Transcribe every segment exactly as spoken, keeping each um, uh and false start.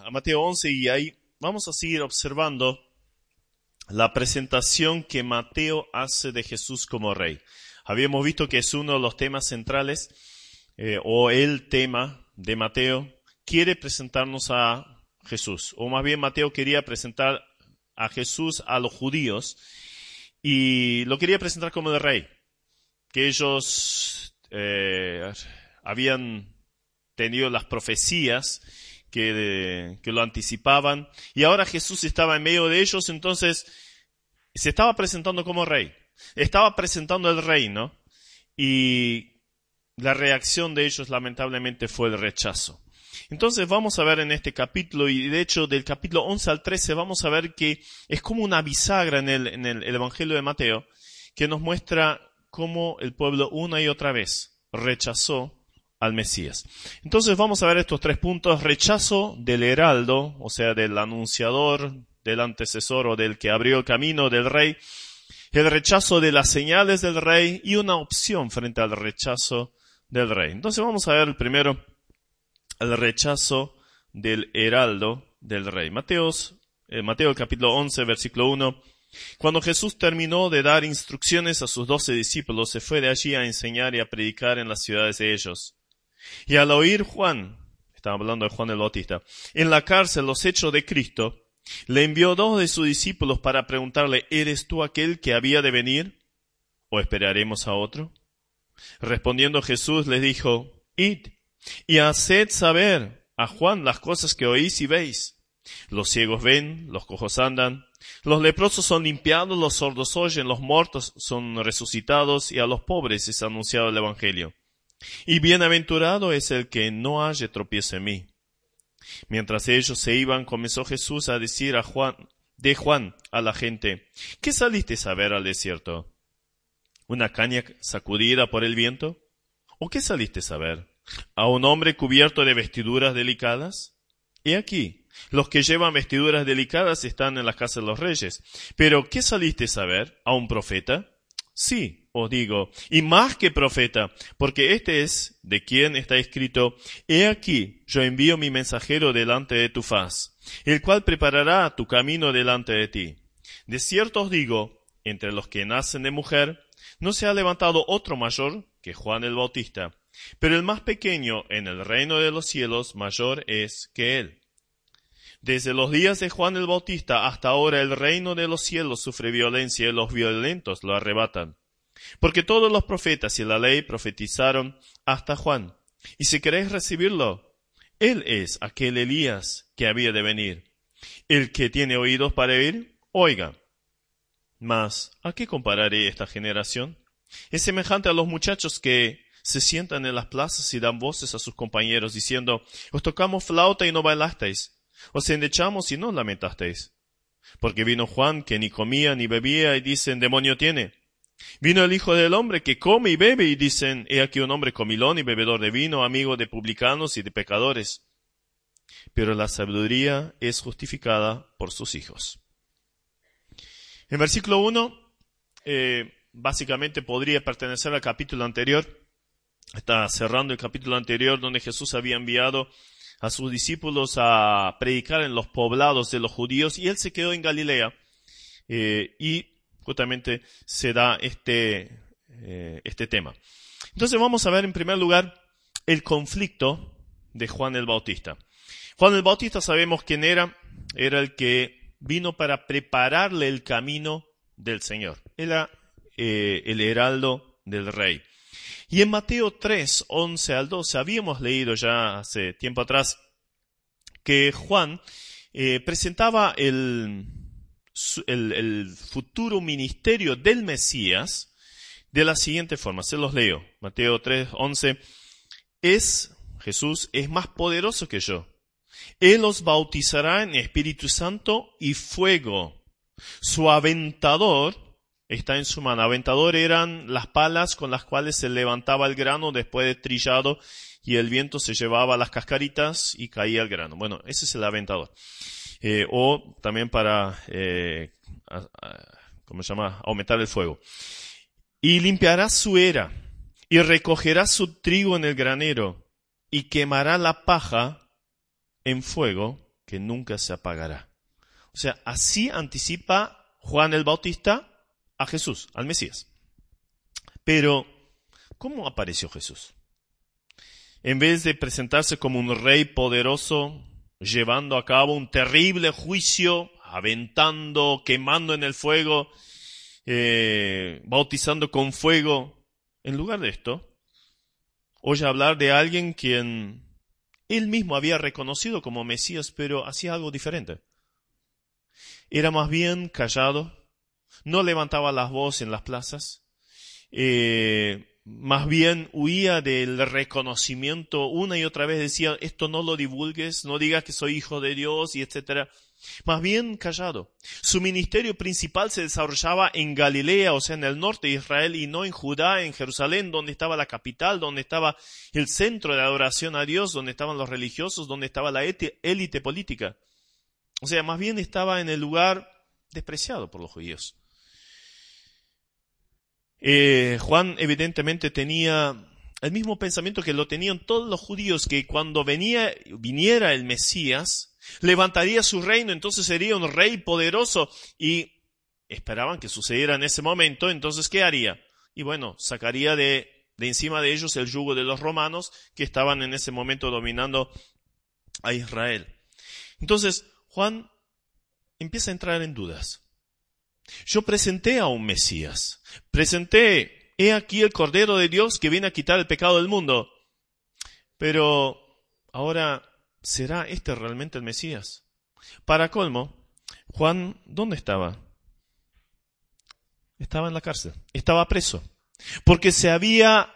a Mateo once y ahí vamos a seguir observando la presentación que Mateo hace de Jesús como rey. Habíamos visto que es uno de los temas centrales, eh, o el tema de Mateo. Quiere presentarnos a Jesús, o más bien Mateo quería presentar a Jesús a los judíos y lo quería presentar como el rey, que ellos eh, habían tenido las profecías que, de, que lo anticipaban, y ahora Jesús estaba en medio de ellos, entonces se estaba presentando como rey, estaba presentando el reino, y la reacción de ellos lamentablemente fue el rechazo. Entonces vamos a ver en este capítulo, y de hecho del capítulo once al trece vamos a ver que es como una bisagra en el, en el, el Evangelio de Mateo, que nos muestra cómo el pueblo una y otra vez rechazó al Mesías. Entonces vamos a ver estos tres puntos: rechazo del heraldo, o sea, del anunciador, del antecesor o del que abrió el camino del rey, el rechazo de las señales del rey y una opción frente al rechazo del rey. Entonces vamos a ver primero el rechazo del heraldo del rey. Mateos, eh, Mateo capítulo once, versículo uno. Cuando Jesús terminó de dar instrucciones a sus doce discípulos, se fue de allí a enseñar y a predicar en las ciudades de ellos. Y al oír Juan, estaba hablando de Juan el Bautista, en la cárcel los hechos de Cristo, le envió dos de sus discípulos para preguntarle: ¿eres tú aquel que había de venir, o esperaremos a otro? Respondiendo Jesús les dijo: id y haced saber a Juan las cosas que oís y veis. Los ciegos ven, los cojos andan, los leprosos son limpiados, los sordos oyen, los muertos son resucitados, y a los pobres es anunciado el Evangelio. Y bienaventurado es el que no halle tropiezo en mí. Mientras ellos se iban, comenzó Jesús a decir a Juan, de Juan a la gente: ¿qué saliste a ver al desierto? ¿Una caña sacudida por el viento? ¿O qué saliste a ver? ¿A un hombre cubierto de vestiduras delicadas? He aquí, los que llevan vestiduras delicadas están en la casa de los reyes. ¿Pero qué saliste a ver? ¿A un profeta? Sí, os digo, y más que profeta, porque este es de quien está escrito: he aquí, yo envío mi mensajero delante de tu faz, el cual preparará tu camino delante de ti. De cierto os digo, entre los que nacen de mujer, no se ha levantado otro mayor que Juan el Bautista, pero el más pequeño en el reino de los cielos mayor es que él. Desde los días de Juan el Bautista hasta ahora el reino de los cielos sufre violencia y los violentos lo arrebatan. Porque todos los profetas y la ley profetizaron hasta Juan. Y si queréis recibirlo, él es aquel Elías que había de venir. El que tiene oídos para oír, oiga. Mas, ¿a qué compararé esta generación? Es semejante a los muchachos que se sientan en las plazas y dan voces a sus compañeros diciendo: os tocamos flauta y no bailasteis. Os endechamos y no lamentasteis. Porque vino Juan, que ni comía ni bebía, y dicen: demonio tiene. Vino el Hijo del Hombre, que come y bebe, y dicen: he aquí un hombre comilón y bebedor de vino, amigo de publicanos y de pecadores. Pero la sabiduría es justificada por sus hijos. En versículo uno, eh, básicamente podría pertenecer al capítulo anterior. Está cerrando el capítulo anterior, donde Jesús había enviado a sus discípulos a predicar en los poblados de los judíos, y él se quedó en Galilea, eh, y justamente se da este, eh, este tema. Entonces vamos a ver en primer lugar el conflicto de Juan el Bautista. Juan el Bautista, sabemos quién era, era el que vino para prepararle el camino del Señor, era eh, el heraldo del rey. Y en Mateo tres, once al doce, habíamos leído ya hace tiempo atrás que Juan eh, presentaba el, el, el futuro ministerio del Mesías de la siguiente forma. Se los leo. Mateo tres, once. Es, Jesús es más poderoso que yo. Él os bautizará en Espíritu Santo y fuego. Su aventador está en su mano. Aventador eran las palas con las cuales se levantaba el grano después de trillado, y el viento se llevaba las cascaritas y caía el grano. Bueno, ese es el aventador. Eh, o también para, eh, a, a, ¿cómo se llama? Aumentar el fuego. Y limpiará su era, y recogerá su trigo en el granero, y quemará la paja en fuego, que nunca se apagará. O sea, así anticipa Juan el Bautista a Jesús, al Mesías. Pero, ¿cómo apareció Jesús? En vez de presentarse como un rey poderoso, llevando a cabo un terrible juicio, aventando, quemando en el fuego, eh, bautizando con fuego, en lugar de esto, oye hablar de alguien quien él mismo había reconocido como Mesías, pero hacía algo diferente. Era más bien callado, no levantaba las voces en las plazas, eh, más bien huía del reconocimiento. Una y otra vez decía, esto no lo divulgues, no digas que soy hijo de Dios, y etcétera. Más bien callado. Su ministerio principal se desarrollaba en Galilea, o sea, en el norte de Israel, y no en Judá, en Jerusalén, donde estaba la capital, donde estaba el centro de adoración a Dios, donde estaban los religiosos, donde estaba la élite política. O sea, más bien estaba en el lugar despreciado por los judíos. Eh, Juan evidentemente tenía el mismo pensamiento que lo tenían todos los judíos, que cuando venía, viniera el Mesías, levantaría su reino, entonces sería un rey poderoso, y esperaban que sucediera en ese momento. Entonces, ¿qué haría? Y bueno, sacaría de, de encima de ellos el yugo de los romanos, que estaban en ese momento dominando a Israel. Entonces, Juan empieza a entrar en dudas. Yo presenté a un Mesías, presenté, he aquí el Cordero de Dios que viene a quitar el pecado del mundo. Pero ahora, ¿será este realmente el Mesías? Para colmo, Juan, ¿dónde estaba? Estaba en la cárcel, estaba preso, porque se había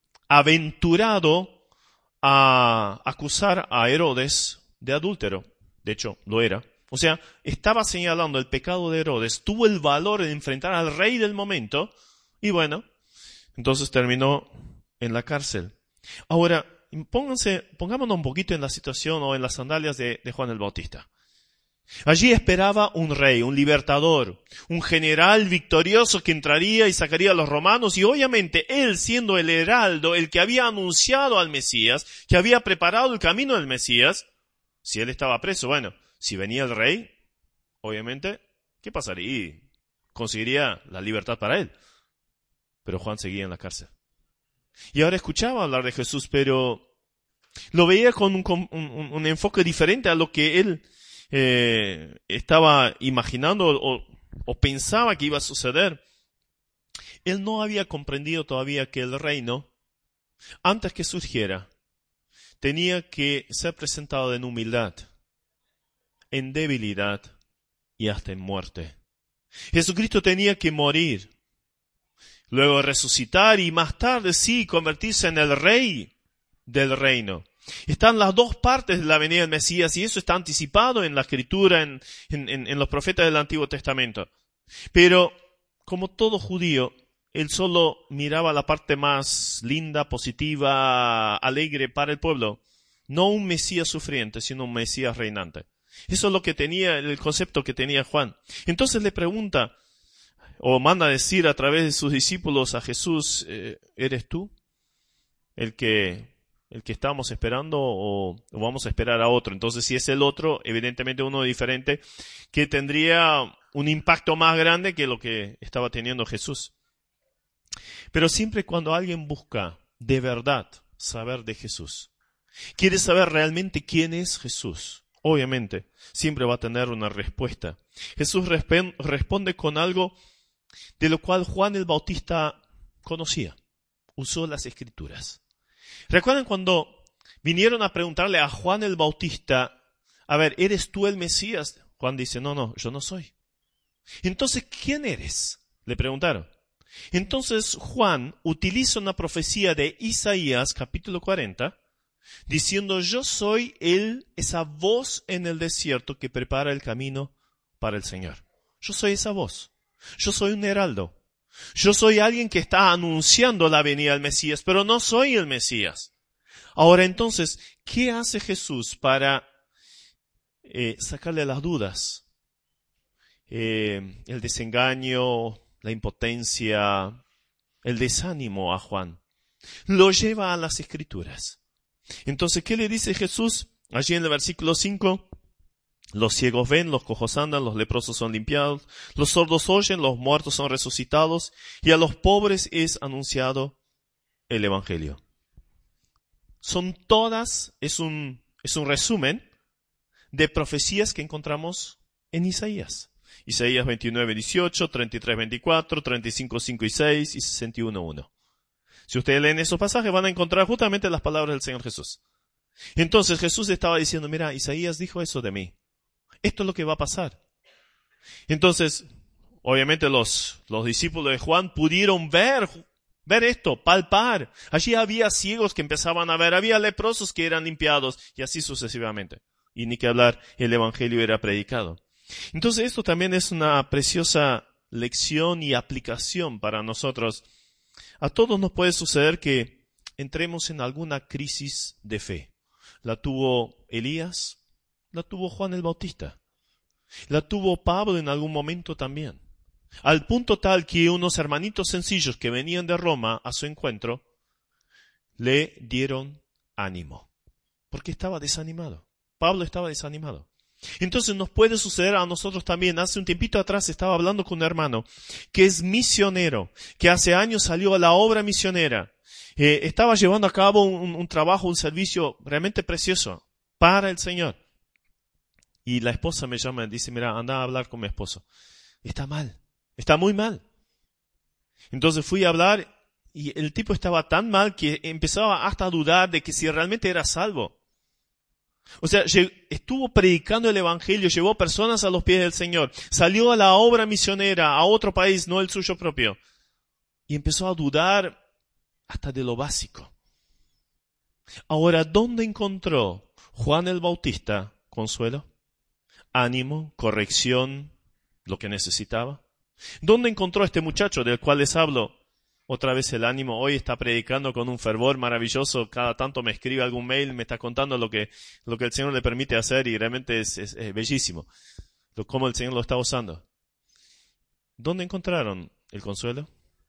aventurado a acusar a Herodes de adúltero. De hecho, lo era. O sea, estaba señalando el pecado de Herodes, tuvo el valor de enfrentar al rey del momento, y bueno, entonces terminó en la cárcel. Ahora, pónganse, pongámonos un poquito en la situación o en las sandalias de, de Juan el Bautista. Allí esperaba un rey, un libertador, un general victorioso que entraría y sacaría a los romanos, y obviamente él, siendo el heraldo, el que había anunciado al Mesías, que había preparado el camino del Mesías, si él estaba preso, bueno, si venía el rey, obviamente, ¿qué pasaría? Conseguiría la libertad para él. Pero Juan seguía en la cárcel. Y ahora escuchaba hablar de Jesús, pero lo veía con un, con un, un enfoque diferente a lo que él eh, estaba imaginando o, o pensaba que iba a suceder. Él no había comprendido todavía que el reino, antes que surgiera, tenía que ser presentado en humildad, en debilidad y hasta en muerte. Jesucristo tenía que morir, luego resucitar y más tarde sí convertirse en el rey del reino. Están las dos partes de la venida del Mesías, y eso está anticipado en la Escritura, en, en, en los profetas del Antiguo Testamento. Pero, como todo judío, él solo miraba la parte más linda, positiva, alegre para el pueblo. No un Mesías sufriente, sino un Mesías reinante. Eso es lo que tenía, el concepto que tenía Juan. Entonces le pregunta, o manda a decir a través de sus discípulos a Jesús, eh, ¿eres tú el que, el que estamos esperando o, o vamos a esperar a otro? Entonces, si es el otro, evidentemente uno diferente, que tendría un impacto más grande que lo que estaba teniendo Jesús. Pero siempre cuando alguien busca de verdad saber de Jesús, quiere saber realmente quién es Jesús, obviamente, siempre va a tener una respuesta. Jesús resp- responde con algo de lo cual Juan el Bautista conocía. Usó las Escrituras. ¿Recuerdan cuando vinieron a preguntarle a Juan el Bautista, a ver, ¿eres tú el Mesías? Juan dice, no, no, yo no soy. Entonces, ¿quién eres? Le preguntaron. Entonces Juan utiliza una profecía de Isaías, capítulo cuarenta, diciendo, yo soy él, esa voz en el desierto que prepara el camino para el Señor. Yo soy esa voz. Yo soy un heraldo. Yo soy alguien que está anunciando la venida del Mesías, pero no soy el Mesías. Ahora entonces, ¿qué hace Jesús para eh, sacarle las dudas? Eh, el desengaño, la impotencia, el desánimo a Juan. Lo lleva a las Escrituras. Entonces, ¿qué le dice Jesús? Allí en el versículo cinco, Los ciegos ven, los cojos andan, los leprosos son limpiados, los sordos oyen, los muertos son resucitados, y a los pobres es anunciado el Evangelio. Son todas, es un, es un resumen de profecías que encontramos en Isaías. Isaías veintinueve, dieciocho, treinta y tres, veinticuatro, treinta y cinco, cinco y seis y sesenta y uno, uno. Si ustedes leen esos pasajes van a encontrar justamente las palabras del Señor Jesús. Entonces Jesús estaba diciendo, mira, Isaías dijo eso de mí. Esto es lo que va a pasar. Entonces, obviamente los, los discípulos de Juan pudieron ver, ver esto, palpar. Allí había ciegos que empezaban a ver, había leprosos que eran limpiados y así sucesivamente. Y ni que hablar, el Evangelio era predicado. Entonces esto también es una preciosa lección y aplicación para nosotros. A todos nos puede suceder que entremos en alguna crisis de fe. La tuvo Elías, la tuvo Juan el Bautista, la tuvo Pablo en algún momento también. Al punto tal que unos hermanitos sencillos que venían de Roma a su encuentro le dieron ánimo, porque estaba desanimado. Pablo estaba desanimado. Entonces nos puede suceder a nosotros también. Hace un tiempito atrás estaba hablando con un hermano que es misionero, que hace años salió a la obra misionera. Eh, estaba llevando a cabo un, un trabajo, un servicio realmente precioso para el Señor. Y la esposa me llama y dice, mira, anda a hablar con mi esposo. Está mal, está muy mal. Entonces fui a hablar y el tipo estaba tan mal que empezaba hasta a dudar de que si realmente era salvo. O sea, estuvo predicando el Evangelio, llevó personas a los pies del Señor, salió a la obra misionera a otro país, no el suyo propio, y empezó a dudar hasta de lo básico. Ahora, ¿dónde encontró Juan el Bautista consuelo, ánimo, corrección, lo que necesitaba? ¿Dónde encontró este muchacho del cual les hablo? Otra vez el ánimo, hoy está predicando con un fervor maravilloso, cada tanto me escribe algún mail, me está contando lo que, lo que el Señor le permite hacer y realmente es, es, es bellísimo, lo, cómo el Señor lo está usando. ¿Dónde encontraron el consuelo?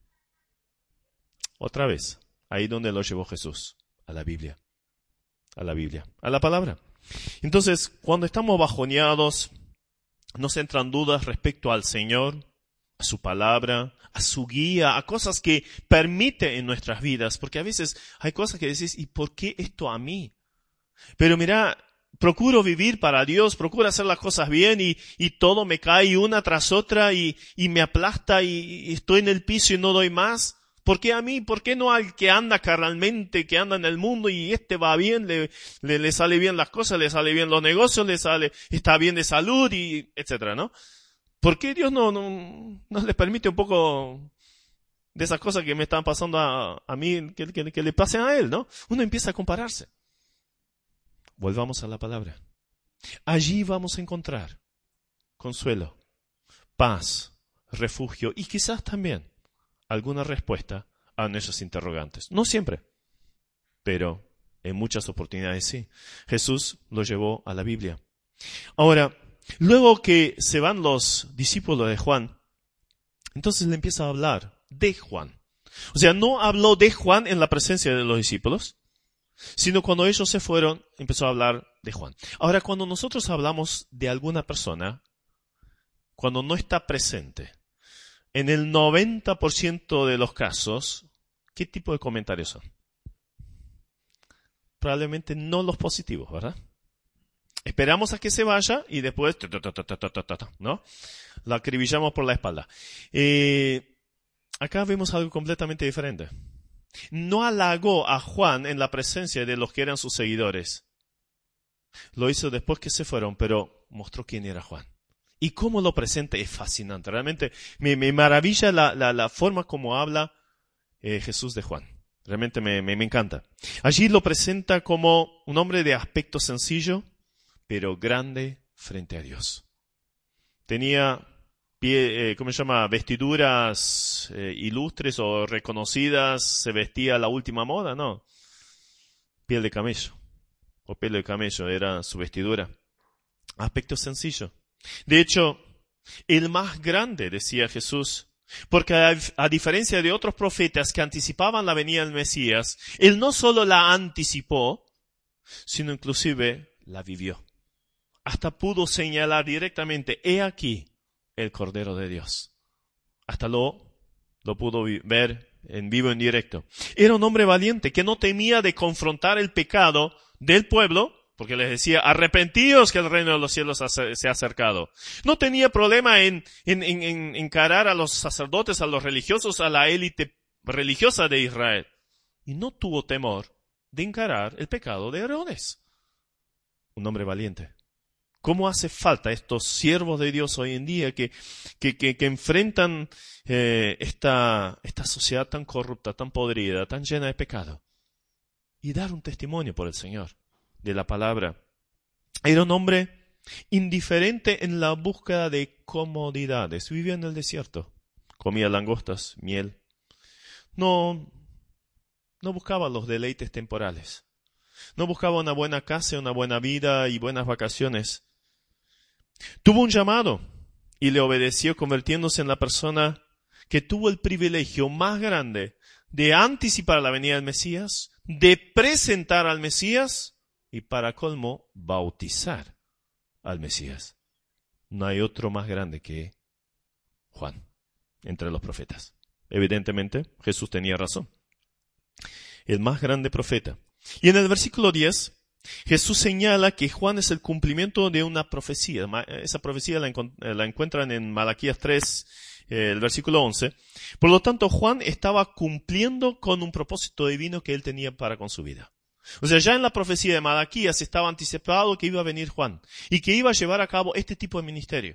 Otra vez, ahí donde lo llevó Jesús, a la Biblia, a la Biblia, a la palabra. Entonces, cuando estamos bajoneados, nos entran dudas respecto al Señor, a su palabra, a su guía, a cosas que permite en nuestras vidas, porque a veces hay cosas que decís, ¿y por qué esto a mí? Pero mira, procuro vivir para Dios, procuro hacer las cosas bien y, y todo me cae una tras otra y, y me aplasta y, y estoy en el piso y no doy más. ¿Por qué a mí? ¿Por qué no al que anda carnalmente, que anda en el mundo y este va bien, le, le, le sale bien las cosas, le sale bien los negocios, le sale, está bien de salud y etcétera, ¿no? ¿Por qué Dios no, no, no le permite un poco de esas cosas que me están pasando a, a mí, que, que, que le pasen a Él, ¿no? Uno empieza a compararse. Volvamos a la palabra. Allí vamos a encontrar consuelo, paz, refugio y quizás también alguna respuesta a nuestros interrogantes. No siempre, pero en muchas oportunidades sí. Jesús lo llevó a la Biblia. Ahora, luego que se van los discípulos de Juan, entonces le empieza a hablar de Juan. O sea, no habló de Juan en la presencia de los discípulos, sino cuando ellos se fueron, empezó a hablar de Juan. Ahora, cuando nosotros hablamos de alguna persona, cuando no está presente, en el noventa por ciento de los casos, ¿qué tipo de comentarios son? Probablemente no los positivos, ¿verdad? Esperamos a que se vaya y después, ¿no? La acribillamos por la espalda. Eh, acá vemos algo completamente diferente. No halagó a Juan en la presencia de los que eran sus seguidores. Lo hizo después que se fueron, pero mostró quién era Juan. Y cómo lo presenta es fascinante. Realmente me, me maravilla la, la, la forma como habla eh, Jesús de Juan. Realmente me, me, me encanta. Allí lo presenta como un hombre de aspecto sencillo, pero grande frente a Dios. Tenía, pie, eh, ¿cómo se llama? Vestiduras eh, ilustres o reconocidas. Se vestía a la última moda, ¿no? Piel de camello. O pelo de camello era su vestidura. Aspecto sencillo. De hecho, el más grande, decía Jesús, porque a, a diferencia de otros profetas que anticipaban la venida del Mesías, él no solo la anticipó, sino inclusive la vivió. hasta pudo señalar directamente, he aquí el Cordero de Dios. Hasta lo, lo pudo ver en vivo, en directo. Era un hombre valiente que no temía de confrontar el pecado del pueblo, porque les decía, arrepentíos que el reino de los cielos se ha acercado. No tenía problema en, en, en, en encarar a los sacerdotes, a los religiosos, a la élite religiosa de Israel. Y no tuvo temor de encarar el pecado de Herodes. Un hombre valiente. ¿Cómo hace falta estos siervos de Dios hoy en día que, que, que, que enfrentan eh, esta, esta sociedad tan corrupta, tan podrida, tan llena de pecado? Y dar un testimonio por el Señor de la palabra. Era un hombre indiferente en la búsqueda de comodidades. Vivía en el desierto. Comía langostas, miel. No, no buscaba los deleites temporales. No buscaba una buena casa, una buena vida y buenas vacaciones. Tuvo un llamado y le obedeció, convirtiéndose en la persona que tuvo el privilegio más grande de anticipar la venida del Mesías, de presentar al Mesías y, para colmo, bautizar al Mesías. No hay otro más grande que Juan entre los profetas. Evidentemente, Jesús tenía razón. El más grande profeta. Y en el versículo diez, Jesús señala que Juan es el cumplimiento de una profecía. Esa profecía la, encu- la encuentran en Malaquías tres, eh, el versículo once. Por lo tanto, Juan estaba cumpliendo con un propósito divino que él tenía para con su vida. O sea, ya en la profecía de Malaquías estaba anticipado que iba a venir Juan y que iba a llevar a cabo este tipo de ministerio.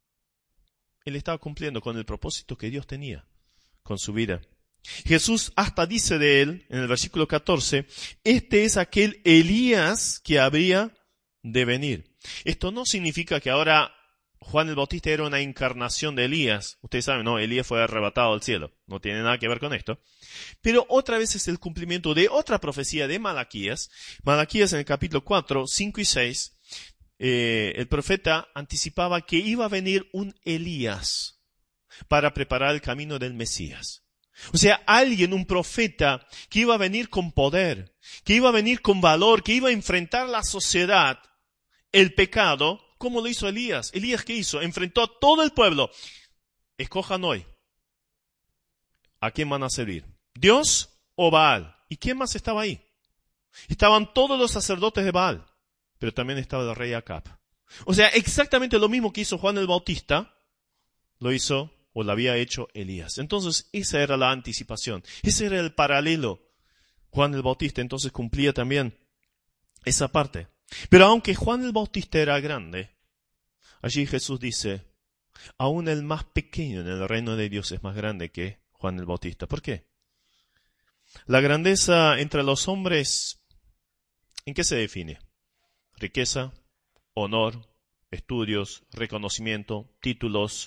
Él estaba cumpliendo con el propósito que Dios tenía con su vida. Jesús hasta dice de él, en el versículo catorce, este es aquel Elías que habría de venir. Esto no significa que ahora Juan el Bautista era una encarnación de Elías. Ustedes saben, no, Elías fue arrebatado al cielo. No tiene nada que ver con esto. Pero otra vez es el cumplimiento de otra profecía de Malaquías. Malaquías en el capítulo cuatro, cinco y seis, eh, el profeta anticipaba que iba a venir un Elías para preparar el camino del Mesías. O sea, alguien, un profeta, que iba a venir con poder, que iba a venir con valor, que iba a enfrentar la sociedad, el pecado, como lo hizo Elías. Elías, ¿qué hizo? Enfrentó a todo el pueblo. Escojan hoy. ¿A quién van a servir? ¿Dios o Baal? ¿Y quién más estaba ahí? Estaban todos los sacerdotes de Baal, pero también estaba el rey Acab. O sea, exactamente lo mismo que hizo Juan el Bautista, lo hizo o lo había hecho Elías. Entonces, esa era la anticipación. Ese era el paralelo. Juan el Bautista entonces cumplía también esa parte. Pero aunque Juan el Bautista era grande, allí Jesús dice, aún el más pequeño en el reino de Dios es más grande que Juan el Bautista. ¿Por qué? La grandeza entre los hombres, ¿en qué se define? Riqueza, honor, estudios, reconocimiento, títulos,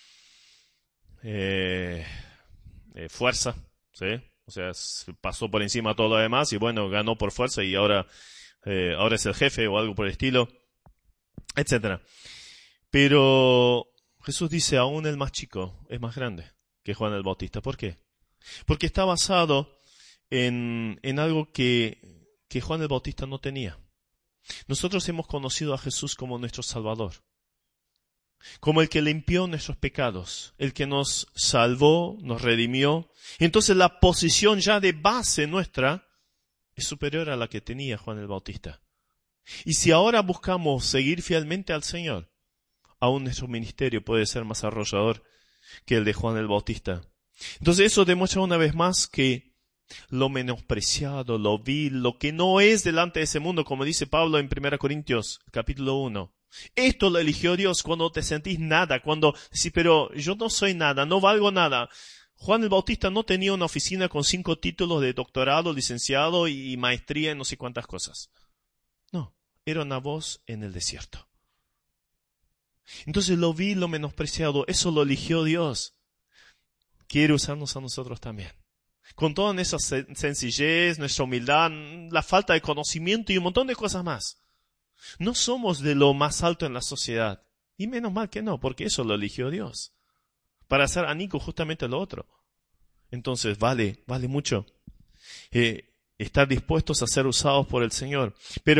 Eh, eh, fuerza, ¿sí? O sea, pasó por encima todo lo demás y bueno, ganó por fuerza y ahora, eh, ahora es el jefe o algo por el estilo, etcétera. Pero Jesús dice, aún el más chico es más grande que Juan el Bautista. ¿Por qué? Porque está basado en, en algo que, que Juan el Bautista no tenía. Nosotros hemos conocido a Jesús como nuestro Salvador, como el que limpió nuestros pecados, el que nos salvó, nos redimió. Entonces la posición ya de base nuestra es superior a la que tenía Juan el Bautista. Y si ahora buscamos seguir fielmente al Señor, aún nuestro ministerio puede ser más arrollador que el de Juan el Bautista. Entonces eso demuestra una vez más que lo menospreciado, lo vil, lo que no es delante de ese mundo, como dice Pablo en primera Corintios, capítulo uno. Esto lo eligió Dios cuando te sentís nada, cuando decís, pero yo no soy nada, no valgo nada. Juan el Bautista no tenía una oficina con cinco títulos de doctorado, licenciado y maestría en no sé cuántas cosas. No, era una voz en el desierto. Entonces lo vi, lo menospreciado, eso lo eligió Dios. Quiere usarnos a nosotros también. Con toda esa sencillez, nuestra humildad, la falta de conocimiento y un montón de cosas más. No somos de lo más alto en la sociedad. Y menos mal que no, porque eso lo eligió Dios. Para hacer anico justamente lo otro. Entonces vale, vale mucho eh, estar dispuestos a ser usados por el Señor. Pero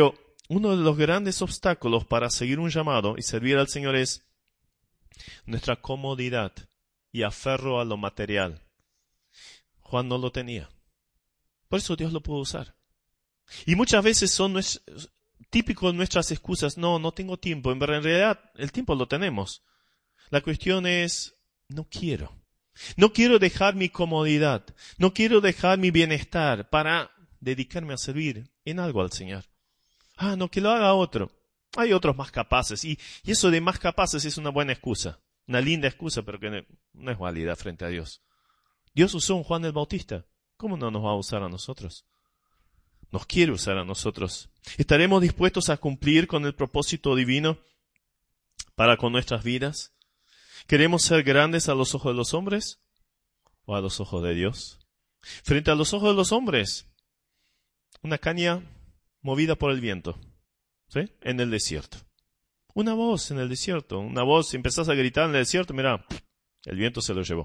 uno de los grandes obstáculos para seguir un llamado y servir al Señor es nuestra comodidad y aferro a lo material. Juan no lo tenía. Por eso Dios lo pudo usar. Y muchas veces son típicos nuestras excusas. No, no tengo tiempo. En realidad, el tiempo lo tenemos. La cuestión es, no quiero. No quiero dejar mi comodidad. No quiero dejar mi bienestar para dedicarme a servir en algo al Señor. Ah, no, que lo haga otro. Hay otros más capaces. Y, y eso de más capaces es una buena excusa. Una linda excusa, pero que no, no es válida frente a Dios. Dios usó a un Juan el Bautista. ¿Cómo no nos va a usar a nosotros? Nos quiere usar a nosotros. ¿Estaremos dispuestos a cumplir con el propósito divino para con nuestras vidas? ¿Queremos ser grandes a los ojos de los hombres o a los ojos de Dios? Frente a los ojos de los hombres, una caña movida por el viento, ¿sí? En el desierto. Una voz en el desierto, una voz, si empezás a gritar en el desierto, mira, el viento se lo llevó.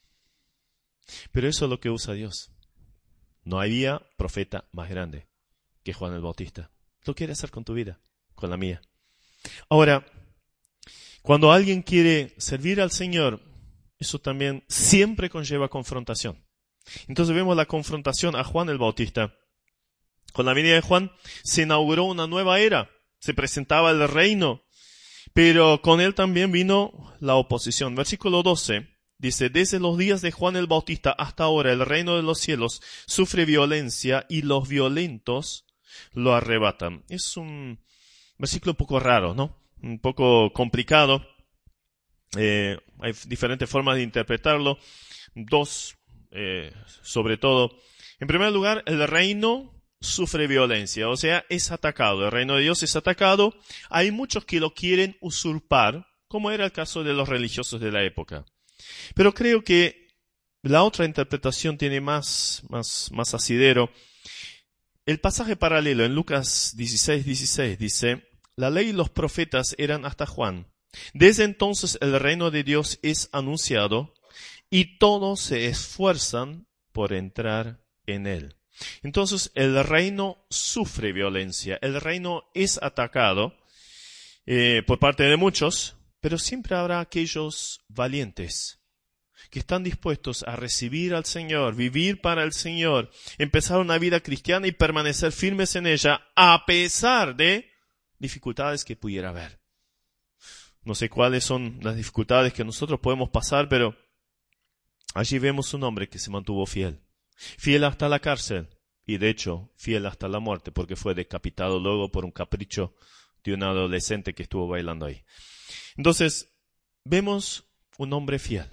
Pero eso es lo que usa Dios. No había profeta más grande que Juan el Bautista. Lo quiere hacer con tu vida, con la mía. Ahora, cuando alguien quiere servir al Señor, eso también siempre conlleva confrontación. Entonces vemos la confrontación a Juan el Bautista. Con la venida de Juan se inauguró una nueva era. Se presentaba el reino. Pero con él también vino la oposición. Versículo doce dice, desde los días de Juan el Bautista hasta ahora el reino de los cielos sufre violencia y los violentos lo arrebatan. Es un versículo un poco raro, ¿no? Un poco complicado. Eh, hay diferentes formas de interpretarlo. Dos, eh, sobre todo. En primer lugar, el reino sufre violencia, o sea, es atacado. El reino de Dios es atacado. Hay muchos que lo quieren usurpar, como era el caso de los religiosos de la época. Pero creo que la otra interpretación tiene más, más, más asidero. El pasaje paralelo en Lucas dieciséis, dieciséis dice, la ley y los profetas eran hasta Juan. Desde entonces el reino de Dios es anunciado y todos se esfuerzan por entrar en él. Entonces el reino sufre violencia, el reino es atacado eh, por parte de muchos, pero siempre habrá aquellos valientes que están dispuestos a recibir al Señor, vivir para el Señor, empezar una vida cristiana y permanecer firmes en ella a pesar de dificultades que pudiera haber. No sé cuáles son las dificultades que nosotros podemos pasar, pero allí vemos un hombre que se mantuvo fiel. Fiel hasta la cárcel y de hecho fiel hasta la muerte porque fue decapitado luego por un capricho de un adolescente que estuvo bailando ahí. Entonces, vemos un hombre fiel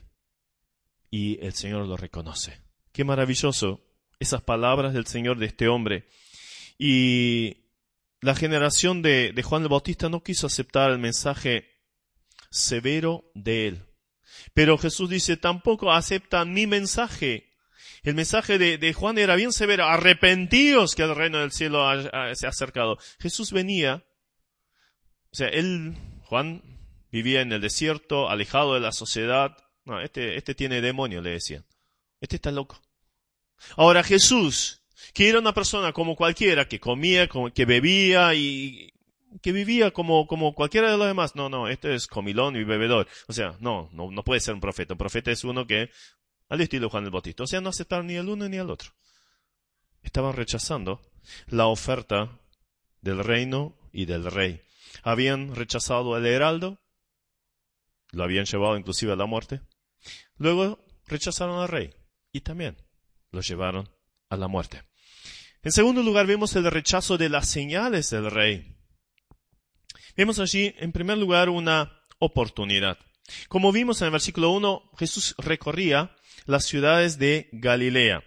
y el Señor lo reconoce. Qué maravilloso esas palabras del Señor de este hombre. Y la generación de, de Juan el Bautista no quiso aceptar el mensaje severo de él. Pero Jesús dice, tampoco aceptan mi mensaje. El mensaje de, de Juan era bien severo. Arrepentíos que el reino del cielo ha, ha, se ha acercado. Jesús venía, o sea, él, Juan, vivía en el desierto, alejado de la sociedad. No, este, este tiene demonio, le decían. Este está loco. Ahora Jesús, que era una persona como cualquiera, que comía, que bebía y que vivía como, como cualquiera de los demás. No, no, este es comilón y bebedor. O sea, no, no, no puede ser un profeta. Un profeta es uno que, al estilo de Juan el Bautista. O sea, no aceptaron ni el uno ni el otro. Estaban rechazando la oferta del reino y del rey. Habían rechazado el heraldo. Lo habían llevado inclusive a la muerte. Luego rechazaron al rey. Y también lo llevaron a la muerte. En segundo lugar, vemos el rechazo de las señales del rey. Vemos allí, en primer lugar, una oportunidad. Como vimos en el versículo uno, Jesús recorría las ciudades de Galilea.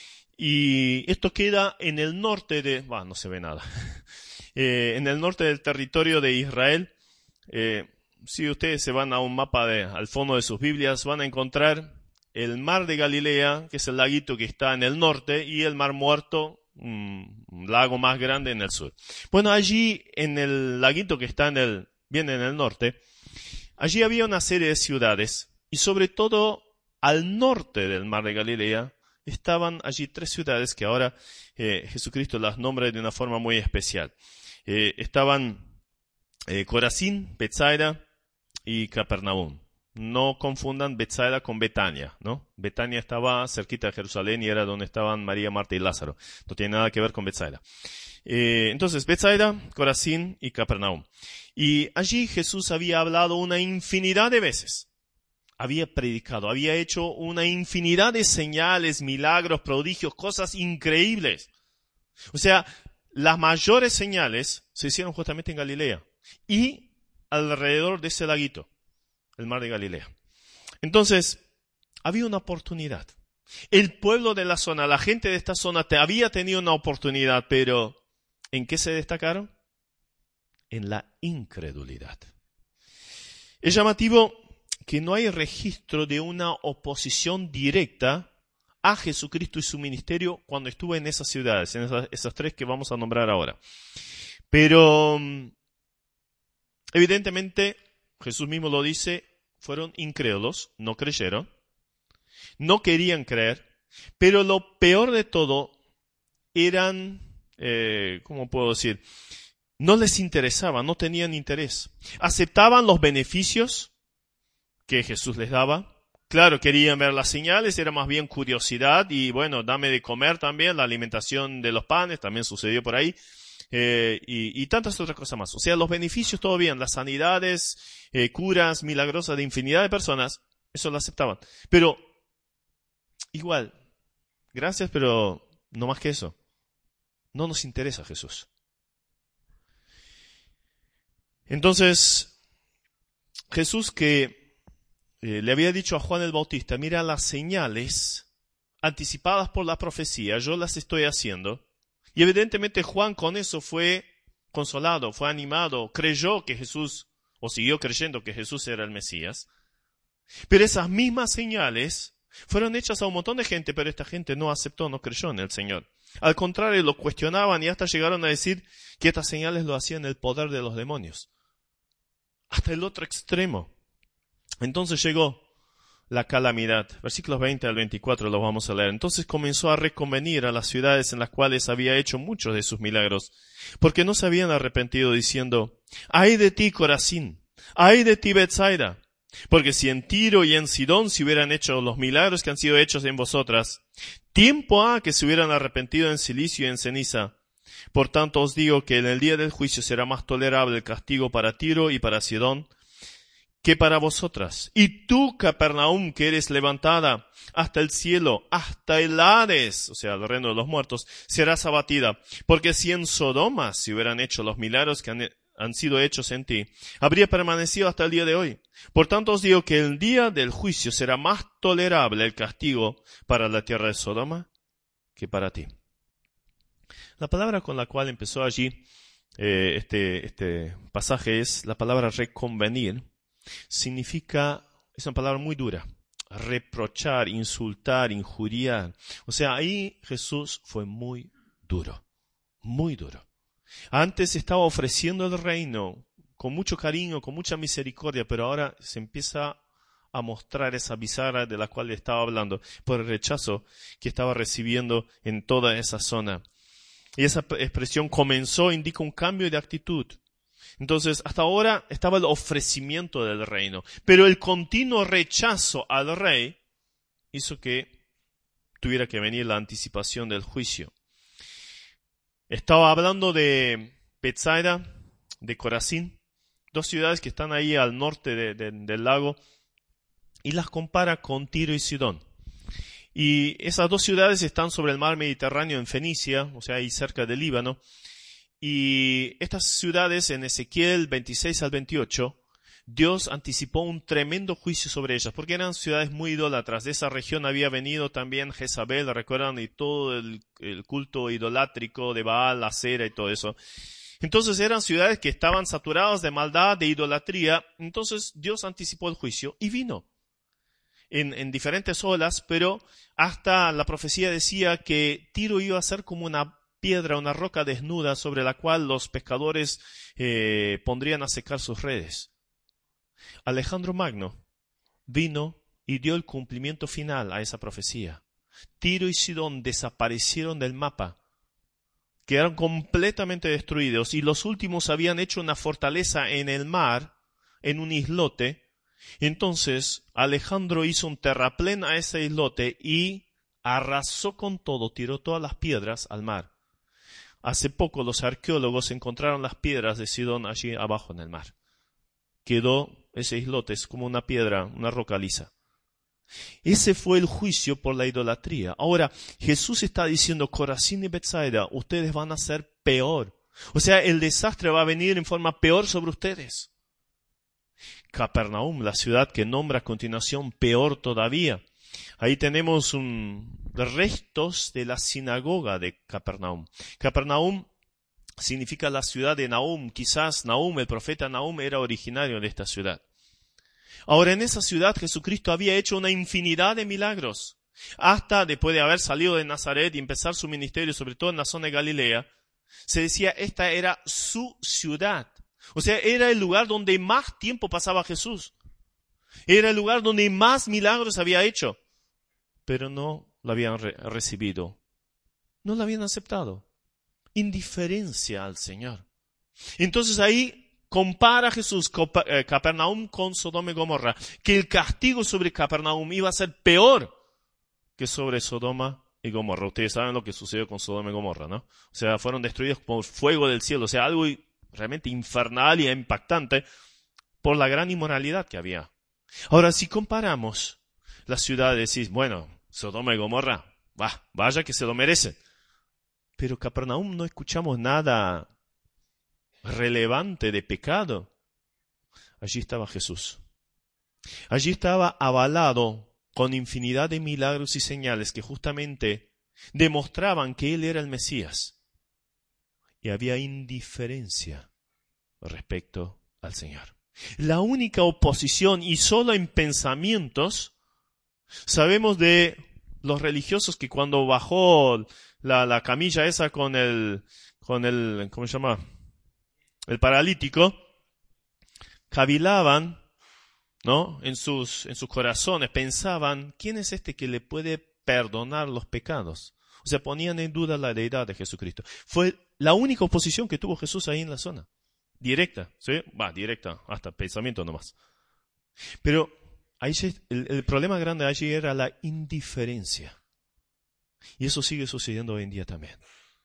Y esto queda en el norte de... Bueno, no se ve nada. eh, en el norte del territorio de Israel. Eh, si ustedes se van a un mapa de, al fondo de sus Biblias, van a encontrar el mar de Galilea, que es el laguito que está en el norte, y el mar Muerto, un lago más grande en el sur. Bueno, allí en el laguito que está en el, bien en el norte, allí había una serie de ciudades y sobre todo al norte del mar de Galilea estaban allí tres ciudades que ahora eh, Jesucristo las nombra de una forma muy especial. Eh, estaban eh, Corazín, Betsaida y Capernaum. No confundan Betsaida con Betania, ¿no? Betania estaba cerquita de Jerusalén y era donde estaban María, Marta y Lázaro. No tiene nada que ver con Betsaida. Eh, entonces, Betsaida, Corazín y Capernaum. Y allí Jesús había hablado una infinidad de veces. Había predicado, había hecho una infinidad de señales, milagros, prodigios, cosas increíbles. O sea, las mayores señales se hicieron justamente en Galilea y alrededor de ese laguito, el mar de Galilea. Entonces, había una oportunidad. El pueblo de la zona, la gente de esta zona te había tenido una oportunidad, pero ¿en qué se destacaron? En la incredulidad. Es llamativo que no hay registro de una oposición directa a Jesucristo y su ministerio cuando estuvo en esas ciudades, en esas, esas tres que vamos a nombrar ahora. Pero, evidentemente, Jesús mismo lo dice, fueron incrédulos, no creyeron, no querían creer, pero lo peor de todo eran, eh, ¿cómo puedo decir? No les interesaba, no tenían interés. Aceptaban los beneficios que Jesús les daba. Claro, querían ver las señales, era más bien curiosidad y bueno, dame de comer también, la alimentación de los panes también sucedió por ahí. Eh, y, y tantas otras cosas más. O sea, los beneficios todo bien, las sanidades, eh, curas milagrosas de infinidad de personas, eso lo aceptaban. Pero, igual, gracias, pero no más que eso. No nos interesa Jesús. Entonces, Jesús que eh, le había dicho a Juan el Bautista, mira las señales anticipadas por la profecía, yo las estoy haciendo. Y evidentemente Juan con eso fue consolado, fue animado, creyó que Jesús, o siguió creyendo que Jesús era el Mesías. Pero esas mismas señales fueron hechas a un montón de gente, pero esta gente no aceptó, no creyó en el Señor. Al contrario, lo cuestionaban y hasta llegaron a decir que estas señales lo hacían el poder de los demonios. Hasta el otro extremo. Entonces llegó la calamidad. Versículos veinte al veinticuatro los vamos a leer. Entonces comenzó a reconvenir a las ciudades en las cuales había hecho muchos de sus milagros, porque no se habían arrepentido, diciendo, ¡ay de ti, Corazín! ¡Ay de ti, Betsaida! Porque si en Tiro y en Sidón se hubieran hecho los milagros que han sido hechos en vosotras, tiempo ha que se hubieran arrepentido en silicio y en ceniza. Por tanto os digo que en el día del juicio será más tolerable el castigo para Tiro y para Sidón que para vosotras. Y tú, Capernaum, que eres levantada hasta el cielo, hasta el Hades, o sea, el reino de los muertos, serás abatida. Porque si en Sodoma se hubieran hecho los milagros que han, han sido hechos en ti, habría permanecido hasta el día de hoy. Por tanto os digo que el día del juicio será más tolerable el castigo para la tierra de Sodoma que para ti. La palabra con la cual empezó allí eh, este, este pasaje es la palabra reconvenir. Significa, es una palabra muy dura, reprochar, insultar, injuriar. O sea, ahí Jesús fue muy duro, muy duro. Antes estaba ofreciendo el reino con mucho cariño, con mucha misericordia, pero ahora se empieza a mostrar esa bizarra de la cual le estaba hablando, por el rechazo que estaba recibiendo en toda esa zona. Y esa expresión comenzó, indica un cambio de actitud. Entonces, hasta ahora estaba el ofrecimiento del reino, pero el continuo rechazo al rey hizo que tuviera que venir la anticipación del juicio. Estaba hablando de Betsaida, de Corazín, dos ciudades que están ahí al norte de, de, del lago, y las compara con Tiro y Sidón. Y esas dos ciudades están sobre el mar Mediterráneo en Fenicia, o sea, ahí cerca del Líbano. Y estas ciudades, en Ezequiel veintiséis al veintiocho, Dios anticipó un tremendo juicio sobre ellas, porque eran ciudades muy idólatras. De esa región había venido también Jezabel, recuerdan, y todo el, el culto idolátrico de Baal, Acera y todo eso. Entonces eran ciudades que estaban saturadas de maldad, de idolatría. Entonces Dios anticipó el juicio y vino en, en diferentes olas, pero hasta la profecía decía que Tiro iba a ser como una piedra, una roca desnuda sobre la cual los pescadores eh, pondrían a secar sus redes. Alejandro Magno vino y dio el cumplimiento final a esa profecía. Tiro y Sidón desaparecieron del mapa quedaron completamente destruidos, y los últimos habían hecho una fortaleza en el mar, en un islote. Entonces Alejandro hizo un terraplén a ese islote y arrasó con todo, tiró todas las piedras al mar. Hace poco los arqueólogos encontraron las piedras de Sidón allí abajo en el mar. Quedó ese islote, es como una piedra, una roca lisa. Ese fue el juicio por la idolatría. Ahora, Jesús está diciendo, Corazín y Betsaida, ustedes van a ser peor. O sea, el desastre va a venir en forma peor sobre ustedes. Capernaum, la ciudad que nombra a continuación, peor todavía. Ahí tenemos un, restos de la sinagoga de Capernaum. Capernaum significa la ciudad de Nahum. Quizás Nahum, el profeta Nahum, era originario de esta ciudad. Ahora, en esa ciudad Jesucristo había hecho una infinidad de milagros. Hasta después de haber salido de Nazaret y empezar su ministerio, sobre todo en la zona de Galilea, se decía esta era su ciudad. O sea, era el lugar donde más tiempo pasaba Jesús. Era el lugar donde más milagros había hecho. Pero no lo habían re- recibido. No lo habían aceptado. Indiferencia al Señor. Entonces ahí compara Jesús Capernaum con Sodoma y Gomorra. Que el castigo sobre Capernaum iba a ser peor que sobre Sodoma y Gomorra. Ustedes saben lo que sucedió con Sodoma y Gomorra, ¿no? O sea, fueron destruidos por fuego del cielo. O sea, algo realmente infernal y impactante por la gran inmoralidad que había. Ahora, si comparamos las ciudades, decís, bueno, Sodoma y Gomorra, bah, vaya que se lo merecen. Pero Capernaum no escuchamos nada relevante de pecado. Allí estaba Jesús. Allí estaba avalado con infinidad de milagros y señales que justamente demostraban que Él era el Mesías. Y había indiferencia respecto al Señor. La única oposición, y solo en pensamientos, sabemos de los religiosos que cuando bajó la, la camilla esa con el, con el, ¿cómo se llama? El paralítico, cavilaban, ¿no? En sus, en sus corazones, pensaban, ¿quién es este que le puede perdonar los pecados? O sea, ponían en duda la deidad de Jesucristo. Fue la única oposición que tuvo Jesús ahí en la zona. Directa, ¿sí? Va, directa, hasta pensamiento nomás. Pero ahí el, el problema grande allí era la indiferencia. Y eso sigue sucediendo hoy en día también.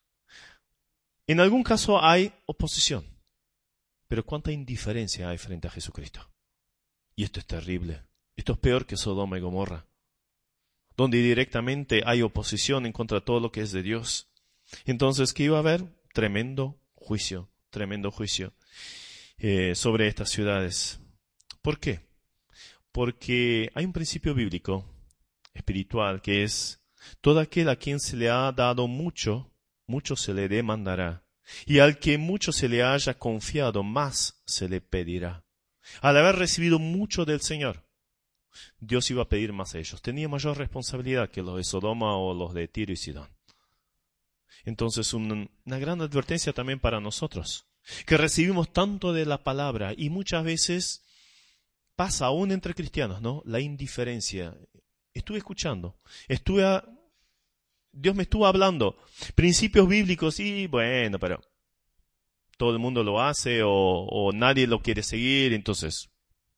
En algún caso hay oposición. Pero cuánta indiferencia hay frente a Jesucristo. Y esto es terrible. Esto es peor que Sodoma y Gomorra, donde directamente hay oposición en contra de todo lo que es de Dios. Entonces, ¿qué iba a haber? Tremendo juicio, tremendo juicio eh, sobre estas ciudades. ¿Por qué? Porque hay un principio bíblico, espiritual, que es, todo aquel a quien se le ha dado mucho, mucho se le demandará. Y al que mucho se le haya confiado, más se le pedirá. Al haber recibido mucho del Señor, Dios iba a pedir más a ellos. Tenía mayor responsabilidad que los de Sodoma o los de Tiro y Sidón. Entonces, un, una gran advertencia también para nosotros, que recibimos tanto de la palabra y muchas veces pasa aún entre cristianos, ¿no? La indiferencia. Estuve escuchando, estuve a, Dios me estuvo hablando, principios bíblicos y bueno, pero todo el mundo lo hace o, o nadie lo quiere seguir, entonces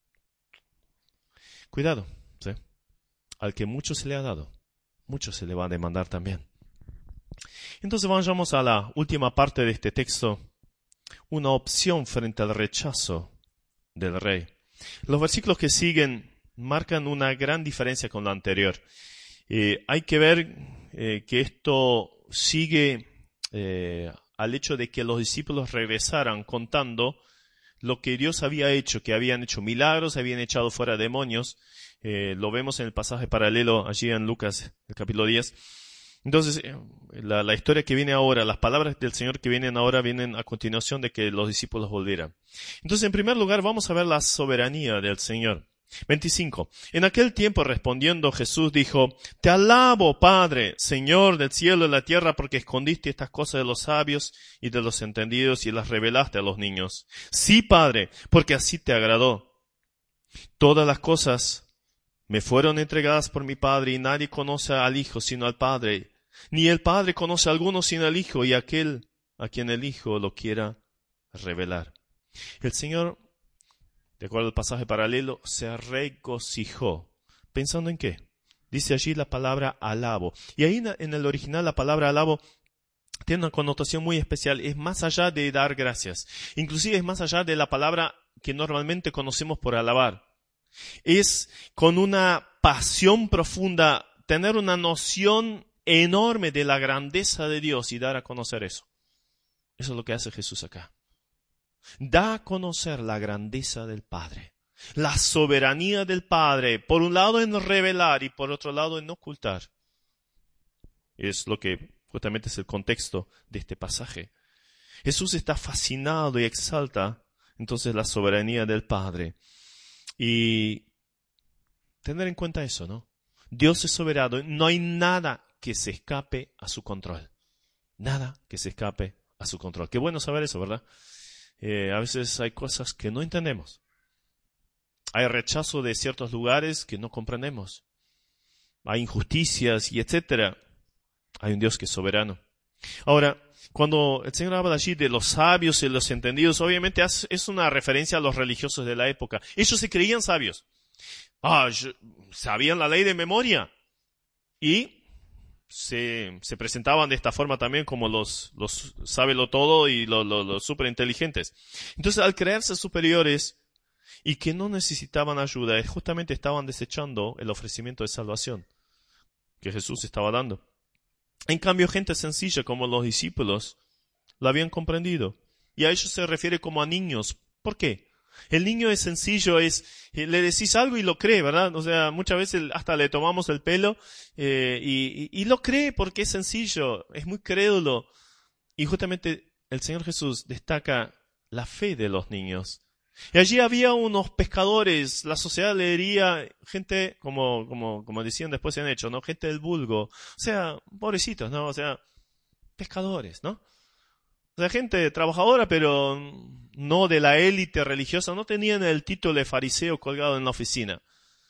cuidado, ¿sí? Al que mucho se le ha dado, mucho se le va a demandar también. Entonces vayamos a la última parte de este texto, una opción frente al rechazo del rey. Los versículos que siguen marcan una gran diferencia con lo anterior. Eh, hay que ver eh, que esto sigue eh, al hecho de que los discípulos regresaran contando lo que Dios había hecho, que habían hecho milagros, habían echado fuera demonios. Eh, lo vemos en el pasaje paralelo allí en Lucas, el capítulo diez. Entonces, la, la historia que viene ahora, las palabras del Señor que vienen ahora vienen a continuación de que los discípulos volvieran. Entonces, en primer lugar, vamos a ver la soberanía del Señor. veinticinco. En aquel tiempo respondiendo Jesús dijo, Te alabo, Padre, Señor del cielo y la tierra, porque escondiste estas cosas de los sabios y de los entendidos y las revelaste a los niños. Sí, Padre, porque así te agradó. Todas las cosas me fueron entregadas por mi Padre, y nadie conoce al Hijo sino al Padre, ni el Padre conoce a alguno sino al Hijo y aquel a quien el Hijo lo quiera revelar. El Señor, de acuerdo al pasaje paralelo, se regocijó. ¿Pensando en qué? Dice allí la palabra alabo. Y ahí en el original la palabra alabo tiene una connotación muy especial. Es más allá de dar gracias. Inclusive es más allá de la palabra que normalmente conocemos por alabar. Es con una pasión profunda, tener una noción enorme de la grandeza de Dios y dar a conocer eso. Eso es lo que hace Jesús acá. Da a conocer la grandeza del Padre, la soberanía del Padre, por un lado en revelar y por otro lado en ocultar. Es lo que justamente es el contexto de este pasaje. Jesús está fascinado y exalta entonces la soberanía del Padre. Y tener en cuenta eso, ¿no? Dios es soberano, no hay nada que se escape a su control. Nada que se escape a su control. Qué bueno saber eso, ¿verdad? Eh, a veces hay cosas que no entendemos. Hay rechazo de ciertos lugares que no comprendemos. Hay injusticias y etcétera. Hay un Dios que es soberano. Ahora, cuando el Señor habla allí de los sabios y los entendidos, obviamente es una referencia a los religiosos de la época. Ellos se creían sabios. Ah, sabían la ley de memoria. Y se, se presentaban de esta forma también como los, los sábelo todo y los, los, los superinteligentes. Entonces, al creerse superiores y que no necesitaban ayuda, justamente estaban desechando el ofrecimiento de salvación que Jesús estaba dando. En cambio, gente sencilla como los discípulos lo habían comprendido. Y a ellos se refiere como a niños. ¿Por qué? El niño es sencillo, es le decís algo y lo cree, ¿verdad? O sea, muchas veces hasta le tomamos el pelo eh, y, y, y lo cree porque es sencillo, es muy crédulo. Y justamente el Señor Jesús destaca la fe de los niños. Y allí había unos pescadores, la sociedad le diría gente, como, como, como decían después se han hecho, ¿no? Gente del vulgo. O sea, pobrecitos, ¿no? O sea, pescadores, ¿no? O sea, gente trabajadora, pero no de la élite religiosa, no tenían el título de fariseo colgado en la oficina.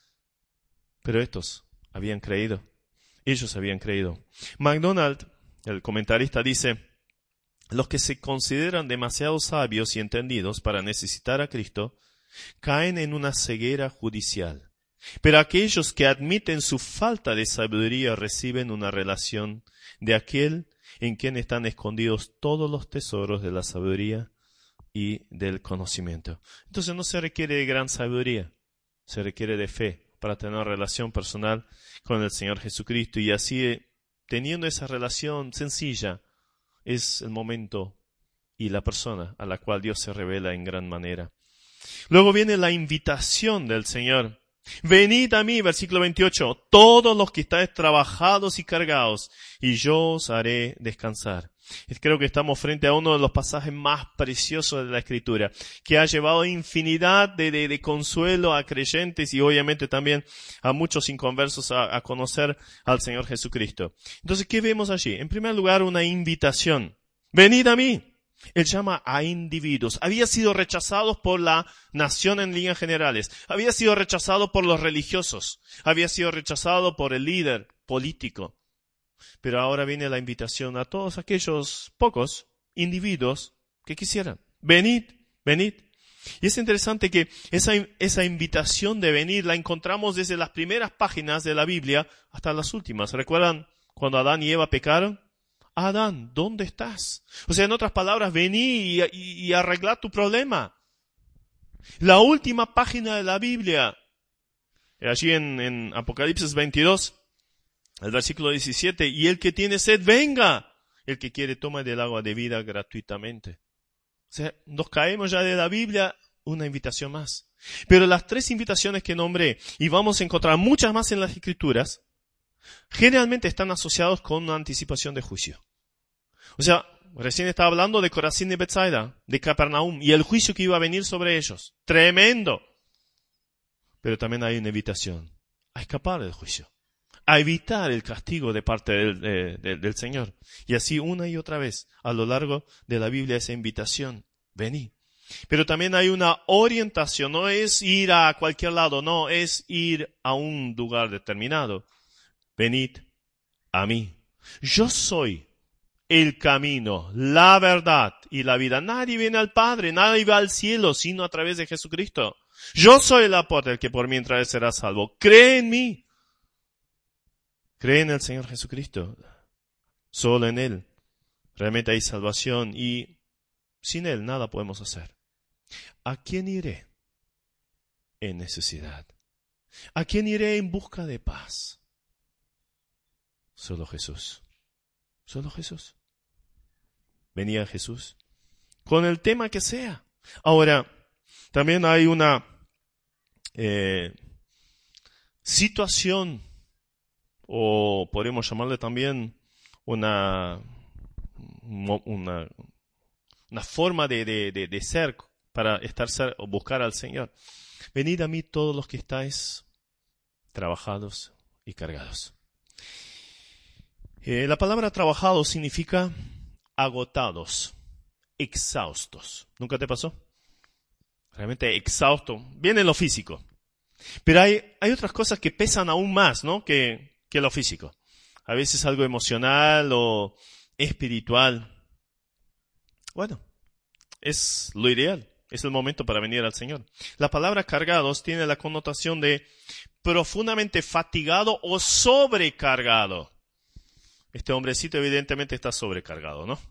Pero estos habían creído. Ellos habían creído. MacDonald, el comentarista, dice: los que se consideran demasiado sabios y entendidos para necesitar a Cristo caen en una ceguera judicial. Pero aquellos que admiten su falta de sabiduría reciben una relación de aquel en quien están escondidos todos los tesoros de la sabiduría y del conocimiento. Entonces no se requiere de gran sabiduría, se requiere de fe para tener una relación personal con el Señor Jesucristo. Y así, teniendo esa relación sencilla, es el momento y la persona a la cual Dios se revela en gran manera. Luego viene la invitación del Señor. Venid a mí, versículo veintiocho, todos los que estáis trabajados y cargados, y yo os haré descansar. Creo que estamos frente a uno de los pasajes más preciosos de la Escritura, que ha llevado infinidad de, de, de consuelo a creyentes y obviamente también a muchos inconversos a, a conocer al Señor Jesucristo. Entonces, ¿qué vemos allí? En primer lugar, una invitación. Venid a mí. Él llama a individuos. Había sido rechazado por la nación en líneas generales. Había sido rechazado por los religiosos. Había sido rechazado por el líder político. Pero ahora viene la invitación a todos aquellos pocos individuos que quisieran. Venid, venid. Y es interesante que esa, esa invitación de venir la encontramos desde las primeras páginas de la Biblia hasta las últimas. ¿Recuerdan cuando Adán y Eva pecaron? Adán, ¿dónde estás? O sea, en otras palabras, vení y, y, y arregla tu problema. La última página de la Biblia, allí en, en Apocalipsis veintidós, el versículo diecisiete, y el que tiene sed, venga. El que quiere, toma del agua de vida gratuitamente. O sea, nos caemos ya de la Biblia, una invitación más. Pero las tres invitaciones que nombré, y vamos a encontrar muchas más en las Escrituras, generalmente están asociados con una anticipación de juicio. O sea, recién estaba hablando de Corazín y Betsaida, de Capernaum, y el juicio que iba a venir sobre ellos. Tremendo. Pero también hay una invitación a escapar del juicio, a evitar el castigo de parte del, de, de, del Señor. Y así una y otra vez, a lo largo de la Biblia, esa invitación, vení. Pero también hay una orientación, no es ir a cualquier lado, no, es ir a un lugar determinado. Venid a mí. Yo soy el camino, la verdad y la vida. Nadie viene al Padre, nadie va al cielo sino a través de Jesucristo. Yo soy la puerta, el que por mí entrare será salvo. Cree en mí. Cree en el Señor Jesucristo. Solo en Él realmente hay salvación y sin Él nada podemos hacer. ¿A quién iré en necesidad? ¿A quién iré en busca de paz? Solo Jesús. Solo Jesús. Venía Jesús con el tema que sea. Ahora, también hay una eh, situación, o podemos llamarle también una, una, una forma de, de, de, de ser para estar ser, o buscar al Señor. Venid a mí todos los que estáis trabajados y cargados. Eh, la palabra trabajados significa agotados, exhaustos. ¿Nunca te pasó? Realmente exhausto. Viene lo físico. Pero hay, hay otras cosas que pesan aún más, ¿no? Que, que lo físico. A veces algo emocional o espiritual. Bueno, es lo ideal. Es el momento para venir al Señor. La palabra cargados tiene la connotación de profundamente fatigado o sobrecargado. Este hombrecito evidentemente está sobrecargado, ¿no?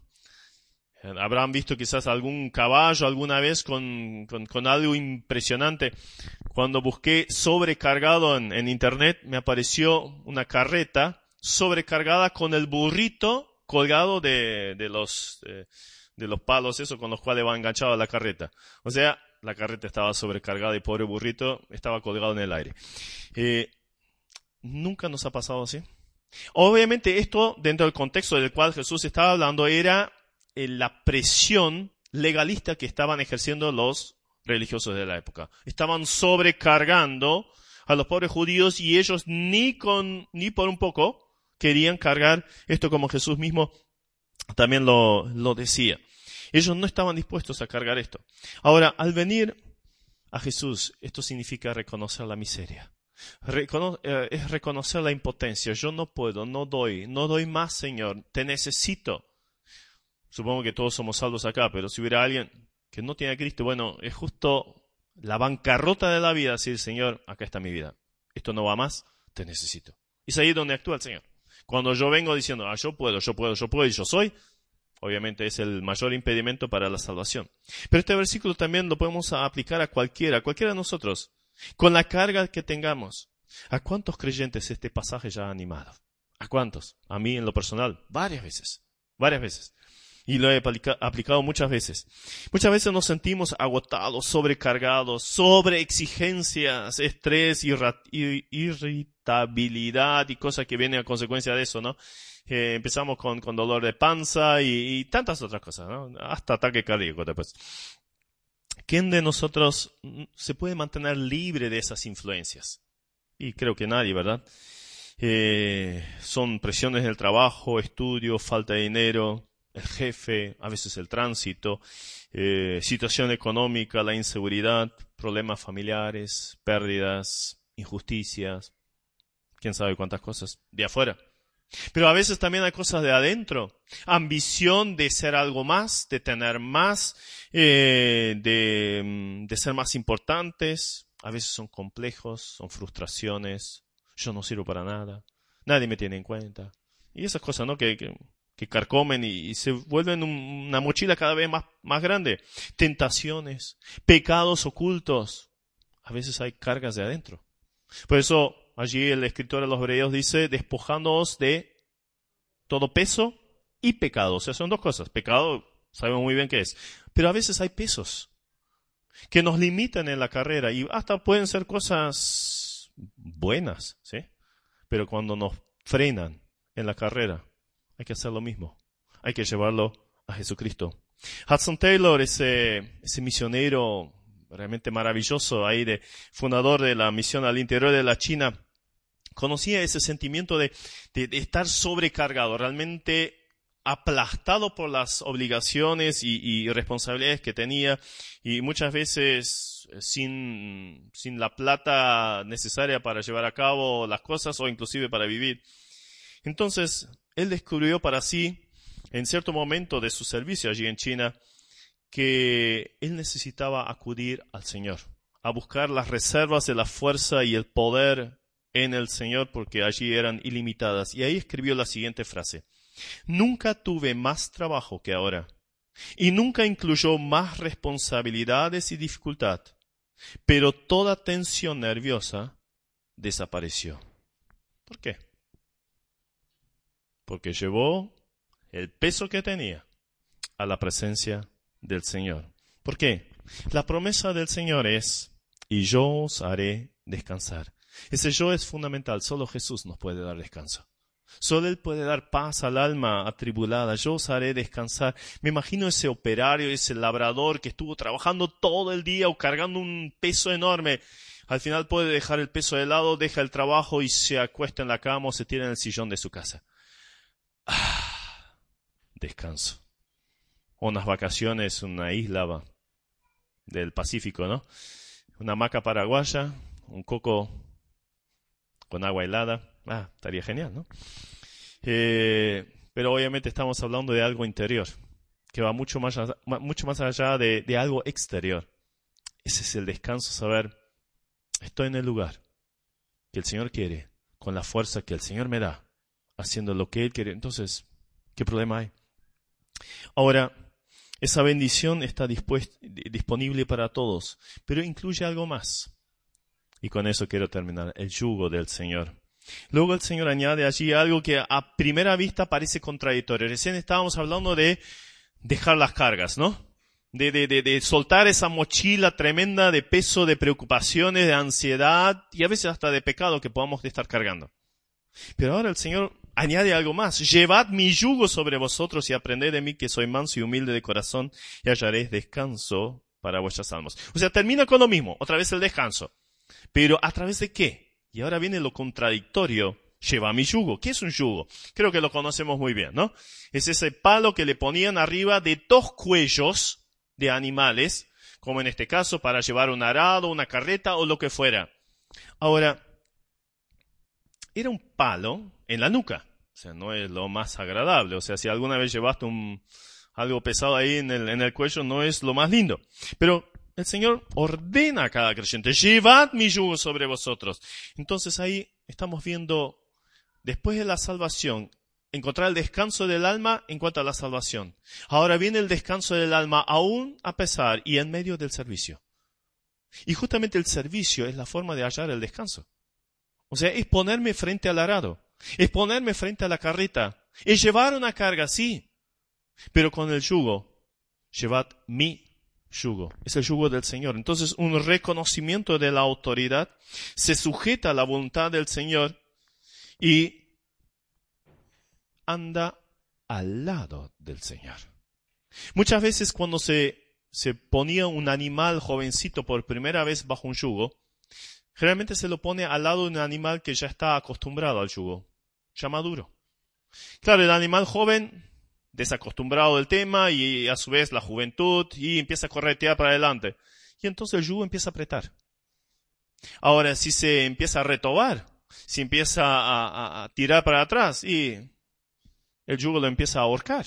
Habrán visto quizás algún caballo alguna vez con, con, con algo impresionante. Cuando busqué sobrecargado en, en internet, me apareció una carreta sobrecargada con el burrito colgado de, de los, de, de los palos, eso con los cuales va enganchado la carreta. O sea, la carreta estaba sobrecargada y pobre burrito estaba colgado en el aire. Eh, ¿Nunca nos ha pasado así? Obviamente esto, dentro del contexto del cual Jesús estaba hablando, era eh, la presión legalista que estaban ejerciendo los religiosos de la época. Estaban sobrecargando a los pobres judíos y ellos ni con ni por un poco querían cargar esto, como Jesús mismo también lo, lo decía. Ellos no estaban dispuestos a cargar esto. Ahora, al venir a Jesús, esto significa reconocer la miseria. Recono- eh, es reconocer la impotencia. Yo no puedo, no doy, no doy más, Señor. Te necesito. Supongo que todos somos salvos acá, pero si hubiera alguien que no tiene a Cristo, bueno, es justo la bancarrota de la vida decir, Señor, acá está mi vida. Esto no va más, te necesito. Y es ahí donde actúa el Señor. Cuando yo vengo diciendo, ah, yo puedo, yo puedo, yo puedo y yo soy, obviamente es el mayor impedimento para la salvación. Pero este versículo también lo podemos aplicar a cualquiera, a cualquiera de nosotros, con la carga que tengamos. ¿A cuántos creyentes este pasaje ya ha animado? ¿A cuántos? A mí en lo personal, varias veces, varias veces. Y lo he aplica- aplicado muchas veces. Muchas veces nos sentimos agotados, sobrecargados, sobre exigencias, estrés, irra- ir- irritabilidad y cosas que vienen a consecuencia de eso, ¿no? Eh, empezamos con, con dolor de panza y, y tantas otras cosas, ¿no? Hasta ataque cardíaco después. ¿Quién de nosotros se puede mantener libre de esas influencias? Y creo que nadie, ¿verdad? Eh, son presiones del trabajo, estudio, falta de dinero, el jefe, a veces el tránsito, eh, situación económica, la inseguridad, problemas familiares, pérdidas, injusticias, quién sabe cuántas cosas de afuera. Pero a veces también hay cosas de adentro, ambición de ser algo más, de tener más, eh, de, de ser más importantes. A veces son complejos, son frustraciones, yo no sirvo para nada, nadie me tiene en cuenta. Y esas cosas, ¿no? Que, que, que carcomen y, y se vuelven un, una mochila cada vez más, más grande. Tentaciones, pecados ocultos. A veces hay cargas de adentro. Por eso allí el escritor de los Hebreos dice, despojándoos de todo peso y pecado. O sea, son dos cosas. Pecado, sabemos muy bien qué es. Pero a veces hay pesos que nos limitan en la carrera y hasta pueden ser cosas buenas, ¿sí? Pero cuando nos frenan en la carrera, hay que hacer lo mismo. Hay que llevarlo a Jesucristo. Hudson Taylor, ese, ese misionero realmente maravilloso ahí, de fundador de la misión al interior de la China, conocía ese sentimiento de, de, de estar sobrecargado, realmente aplastado por las obligaciones y, y responsabilidades que tenía, y muchas veces sin, sin la plata necesaria para llevar a cabo las cosas o inclusive para vivir. Entonces, él descubrió para sí en cierto momento de su servicio allí en China, que él necesitaba acudir al Señor, a buscar las reservas de la fuerza y el poder en el Señor, porque allí eran ilimitadas. Y ahí escribió la siguiente frase: nunca tuve más trabajo que ahora, y nunca incluyó más responsabilidades y dificultad, pero toda tensión nerviosa desapareció. ¿Por qué? Porque llevó el peso que tenía a la presencia del Señor. ¿Por qué? La promesa del Señor es: y yo os haré descansar. Ese yo es fundamental. Solo Jesús nos puede dar descanso. Solo Él puede dar paz al alma atribulada. Yo os haré descansar. Me imagino ese operario, ese labrador que estuvo trabajando todo el día o cargando un peso enorme. Al final puede dejar el peso de lado, deja el trabajo y se acuesta en la cama o se tira en el sillón de su casa. Ah, descanso. Unas vacaciones, una isla del Pacífico, ¿no? Una hamaca paraguaya, un coco con agua helada. Ah, estaría genial, ¿no? Eh, pero obviamente estamos hablando de algo interior, que va mucho más allá, mucho más allá de, de algo exterior. Ese es el descanso, saber, estoy en el lugar que el Señor quiere, con la fuerza que el Señor me da, haciendo lo que Él quiere. Entonces, ¿qué problema hay? Ahora, esa bendición está disponible para todos, pero incluye algo más. Y con eso quiero terminar, el yugo del Señor. Luego el Señor añade allí algo que a primera vista parece contradictorio. Recién estábamos hablando de dejar las cargas, ¿no? De, de, de, de soltar esa mochila tremenda de peso, de preocupaciones, de ansiedad y a veces hasta de pecado que podamos estar cargando. Pero ahora el Señor añade algo más. Llevad mi yugo sobre vosotros y aprended de mí, que soy manso y humilde de corazón, y hallaréis descanso para vuestras almas. O sea, termina con lo mismo, otra vez el descanso. Pero ¿a través de qué? Y ahora viene lo contradictorio. Lleva mi yugo. ¿Qué es un yugo? Creo que lo conocemos muy bien, ¿no? Es ese palo que le ponían arriba de dos cuellos de animales, como en este caso para llevar un arado, una carreta o lo que fuera. Ahora, era un palo en la nuca. O sea, no es lo más agradable. O sea, si alguna vez llevaste un, algo pesado ahí en el, en el cuello, no es lo más lindo. Pero el Señor ordena a cada creyente: llevad mi yugo sobre vosotros. Entonces ahí estamos viendo, después de la salvación, encontrar el descanso del alma en cuanto a la salvación. Ahora viene el descanso del alma aún a pesar y en medio del servicio. Y justamente el servicio es la forma de hallar el descanso. O sea, es ponerme frente al arado, es ponerme frente a la carreta, es llevar una carga, sí, pero con el yugo, llevad mi yugo, es el yugo del Señor. Entonces, un reconocimiento de la autoridad, se sujeta a la voluntad del Señor y anda al lado del Señor. Muchas veces cuando se, se ponía un animal jovencito por primera vez bajo un yugo, generalmente se lo pone al lado de un animal que ya está acostumbrado al yugo, ya maduro. Claro, el animal joven, desacostumbrado del tema y a su vez la juventud, y empieza a corretear para adelante. Y entonces el yugo empieza a apretar. Ahora, si se empieza a retobar, si empieza a, a, a tirar para atrás, y el yugo lo empieza a ahorcar.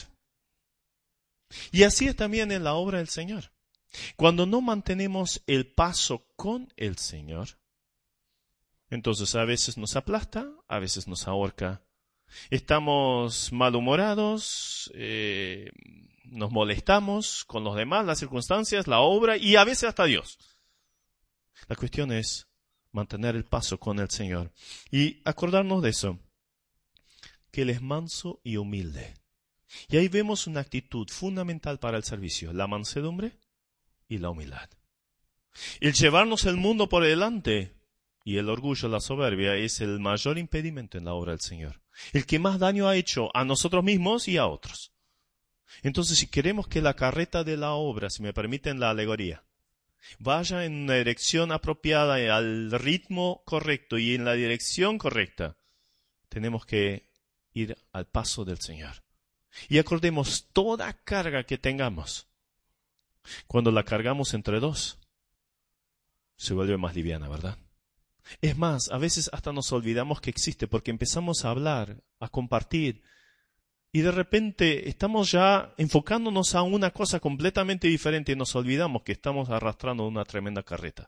Y así es también en la obra del Señor. Cuando no mantenemos el paso con el Señor, entonces a veces nos aplasta, a veces nos ahorca. Estamos malhumorados, eh, nos molestamos con los demás, las circunstancias, la obra y a veces hasta Dios. La cuestión es mantener el paso con el Señor y acordarnos de eso, que Él es manso y humilde. Y ahí vemos una actitud fundamental para el servicio, la mansedumbre y la humildad. El llevarnos el mundo por delante y el orgullo, la soberbia, es el mayor impedimento en la obra del Señor. El que más daño ha hecho a nosotros mismos y a otros. Entonces, si queremos que la carreta de la obra, si me permiten la alegoría, vaya en una dirección apropiada, al ritmo correcto y en la dirección correcta, tenemos que ir al paso del Señor. Y acordemos, toda carga que tengamos, cuando la cargamos entre dos, se vuelve más liviana, ¿verdad? Es más, a veces hasta nos olvidamos que existe porque empezamos a hablar, a compartir y de repente estamos ya enfocándonos a una cosa completamente diferente y nos olvidamos que estamos arrastrando una tremenda carreta.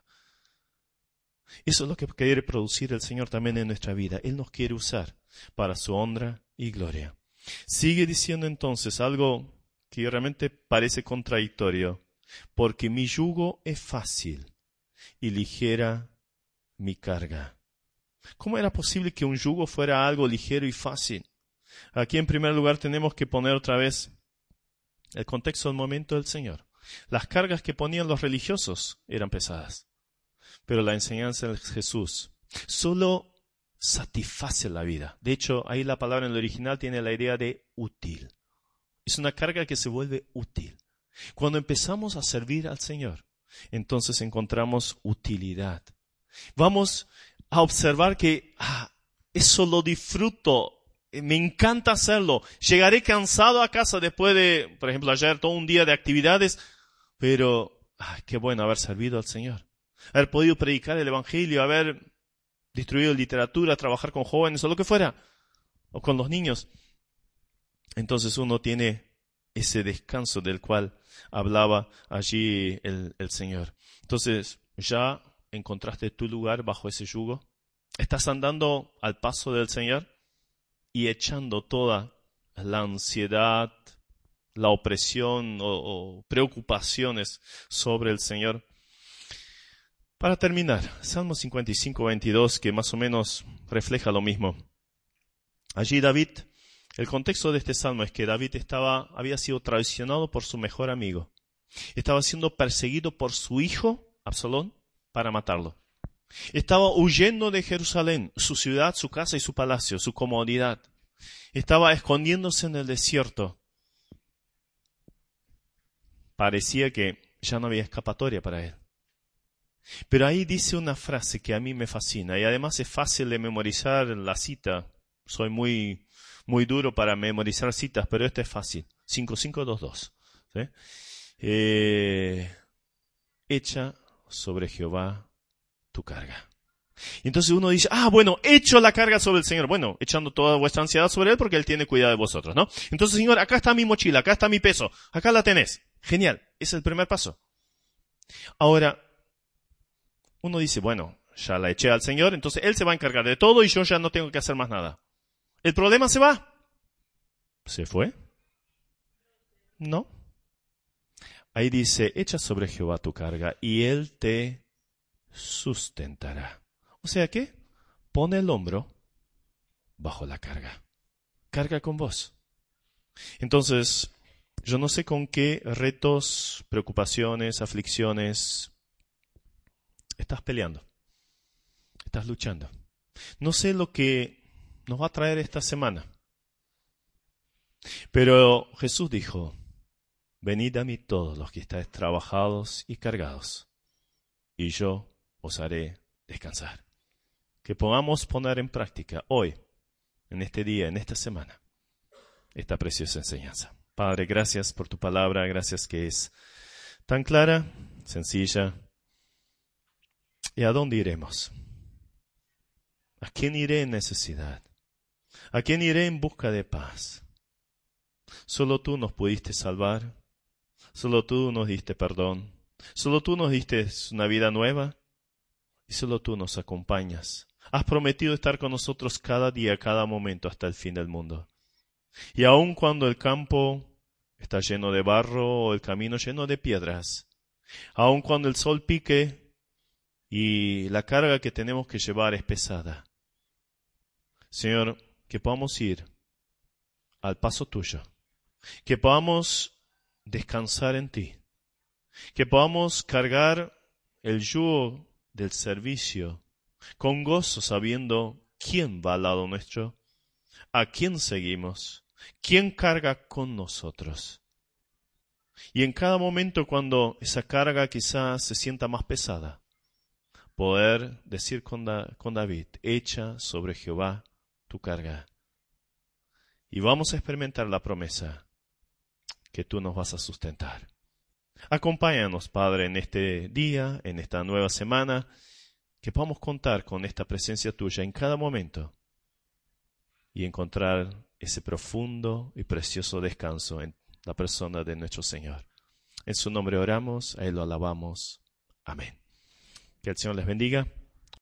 Eso es lo que quiere producir el Señor también en nuestra vida. Él nos quiere usar para su honra y gloria. Sigue diciendo entonces algo que realmente parece contradictorio. Porque mi yugo es fácil y ligera mi carga. ¿Cómo era posible que un yugo fuera algo ligero y fácil? Aquí en primer lugar tenemos que poner otra vez el contexto del momento del Señor. Las cargas que ponían los religiosos eran pesadas, pero la enseñanza de Jesús solo satisface la vida. De hecho, ahí la palabra en el original tiene la idea de útil. Es una carga que se vuelve útil. Cuando empezamos a servir al Señor, entonces encontramos utilidad. Vamos a observar que ah, eso lo disfruto, me encanta hacerlo. Llegaré cansado a casa después de, por ejemplo, ayer todo un día de actividades, pero ah, qué bueno haber servido al Señor. Haber podido predicar el Evangelio, haber distribuido literatura, trabajar con jóvenes o lo que fuera, o con los niños. Entonces uno tiene ese descanso del cual hablaba allí el, el Señor. Entonces, ¿ya encontraste tu lugar bajo ese yugo? ¿Estás andando al paso del Señor y echando toda la ansiedad, la opresión o, o preocupaciones sobre el Señor? Para terminar, Salmo cincuenta y cinco, veintidós, que más o menos refleja lo mismo. Allí David, el contexto de este salmo es que David estaba, había sido traicionado por su mejor amigo. Estaba siendo perseguido por su hijo, Absalón, para matarlo. Estaba huyendo de Jerusalén, su ciudad, su casa y su palacio, su comodidad. Estaba escondiéndose en el desierto. Parecía que ya no había escapatoria para él. Pero ahí dice una frase que a mí me fascina y además es fácil de memorizar la cita. Soy muy, muy duro para memorizar citas, pero esta es fácil. cinco cinco dos dos. ¿Sí? Eh, echa sobre Jehová tu carga. Y entonces uno dice, ah, bueno, echo la carga sobre el Señor. Bueno, echando toda vuestra ansiedad sobre Él porque Él tiene cuidado de vosotros, ¿no? Entonces, Señor, acá está mi mochila, acá está mi peso, acá la tenés. Genial, ese es el primer paso. Ahora, uno dice, bueno, ya la eché al Señor, entonces Él se va a encargar de todo y yo ya no tengo que hacer más nada. ¿El problema se va? ¿Se fue? No. Ahí dice, echa sobre Jehová tu carga y Él te sustentará. O sea que, pone el hombro bajo la carga. Carga con vos. Entonces, yo no sé con qué retos, preocupaciones, aflicciones estás peleando. Estás luchando. No sé lo que nos va a traer esta semana. Pero Jesús dijo, venid a mí todos los que estáis trabajados y cargados, y yo os haré descansar. Que podamos poner en práctica hoy, en este día, en esta semana, esta preciosa enseñanza. Padre, gracias por tu palabra, gracias que es tan clara, sencilla. ¿Y a dónde iremos? ¿A quién iré en necesidad? ¿A quién iré en busca de paz? Solo tú nos pudiste salvar, solo tú nos diste perdón, solo tú nos diste una vida nueva y solo tú nos acompañas. Has prometido estar con nosotros cada día, cada momento, hasta el fin del mundo. Y aun cuando el campo está lleno de barro o el camino lleno de piedras, aun cuando el sol pique y la carga que tenemos que llevar es pesada, Señor, que podamos ir al paso tuyo, que podamos descansar en ti, que podamos cargar el yugo del servicio con gozo, sabiendo quién va al lado nuestro, a quién seguimos, quién carga con nosotros. Y en cada momento cuando esa carga quizás se sienta más pesada, poder decir con, da, con David, echa sobre Jehová tu carga. Y vamos a experimentar la promesa que tú nos vas a sustentar. Acompáñanos, Padre, en este día, en esta nueva semana, que podamos contar con esta presencia tuya en cada momento. y encontrar ese profundo y precioso descanso en la persona de nuestro Señor. En su nombre oramos, a Él lo alabamos. Amén. Que el Señor les bendiga.